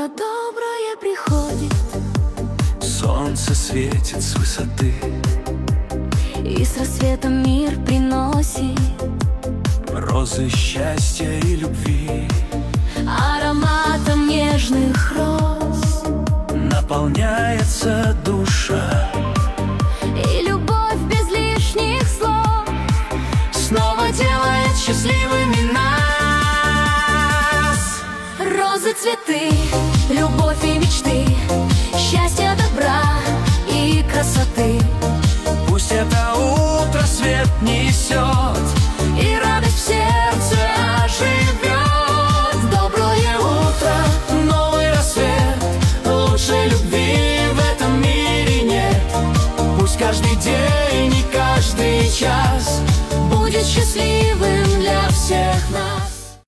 Утро доброе приходит, солнце светит с высоты, и с рассветом мир приносит розы счастья и любви. Ароматом нежных роз наполняется душа, и любовь без лишних слов снова делает счастливыми нас. Розы, цветы, любовь и мечты, счастья, добра и красоты. Пусть это утро свет несет, И радость в сердце оживет. Доброе утро, новый рассвет, лучшей любви в этом мире нет. Пусть каждый день и каждый час будет счастливым для всех.